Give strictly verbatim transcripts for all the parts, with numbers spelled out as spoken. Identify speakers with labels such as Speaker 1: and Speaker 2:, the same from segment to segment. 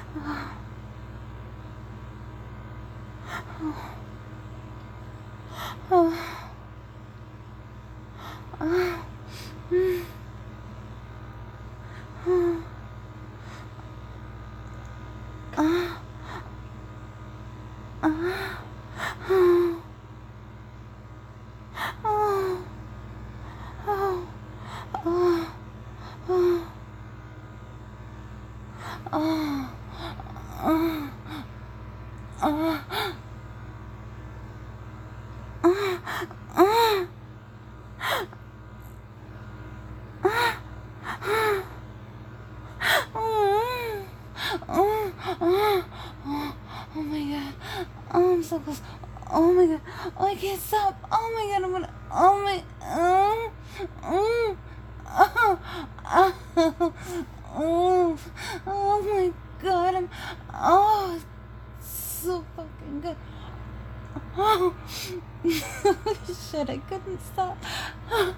Speaker 1: Oh my god. Oh, I'm so close. Oh my god. Oh, I can't stop. Oh my god. I'm gonna. Oh my. Oh. Oh. Oh. Oh. Oh. Oh my god. I'm. Oh. It's so fucking good. Oh. Shit. I couldn't stop. Oh.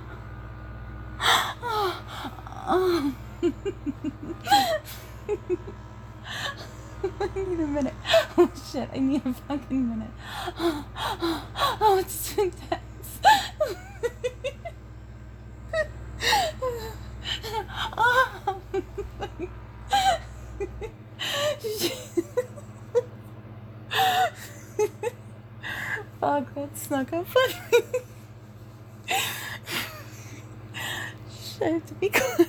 Speaker 1: Oh. I need a minute. Oh shit, I need a fucking minute. Oh, oh, oh it's too intense. Oh. Fuck, that snuck up on me. Shit, I have to be quiet.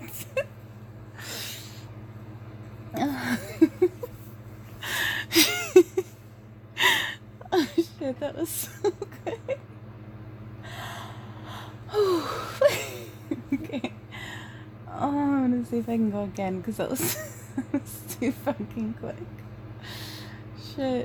Speaker 1: Oh shit, that was so good. Okay. Oh, I'm gonna see if I can go again because that was, that was too fucking quick. Shit.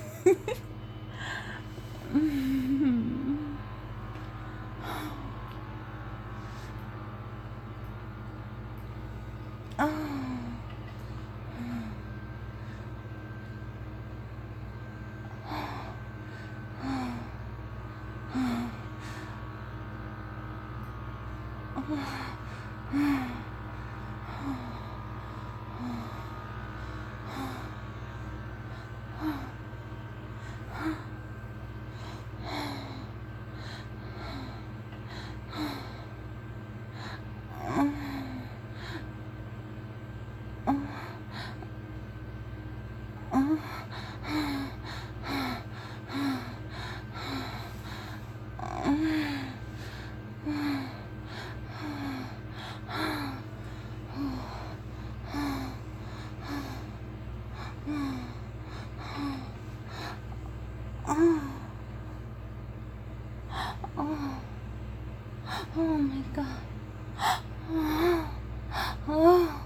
Speaker 1: Oh my god. Oh, oh,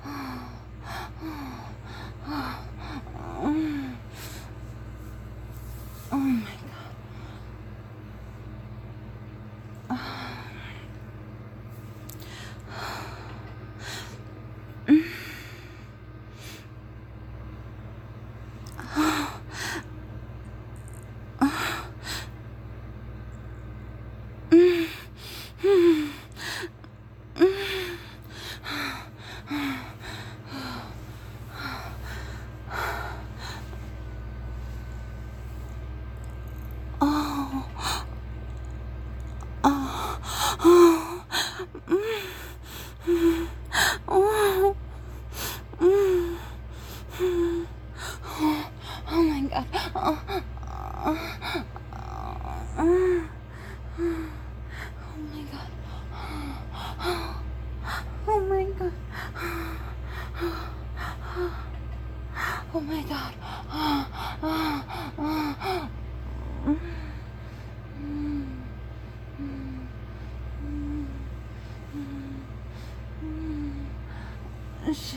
Speaker 1: oh my god. Oh my god. Oh, oh, oh, oh my god. Oh my god. Oh my god. Shit.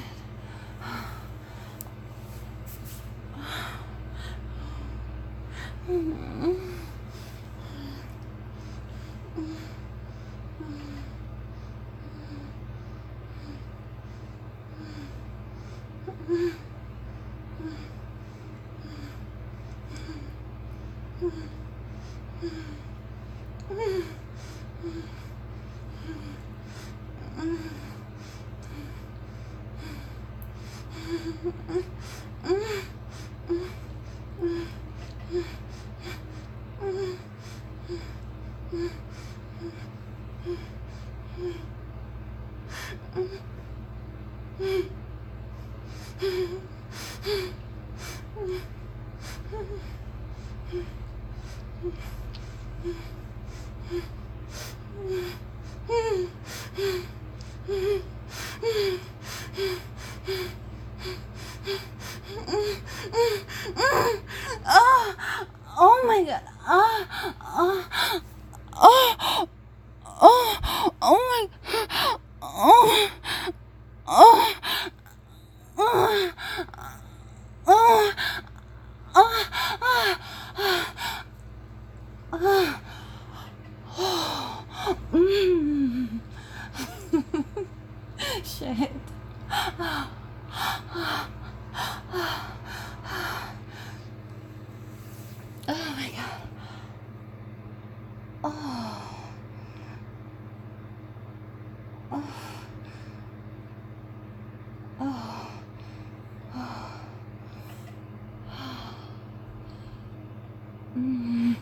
Speaker 1: Oh, oh my god. Oh, oh, oh, oh, oh my. Oh, oh, oh, oh, oh, oh, oh, mm. Shit. Oh my god. Oh. Oh. Oh. Oh. Mm.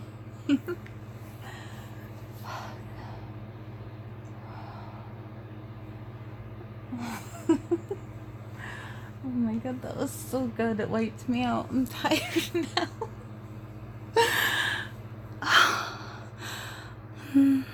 Speaker 1: Oh my god, that was so good. It wiped me out. I'm tired now.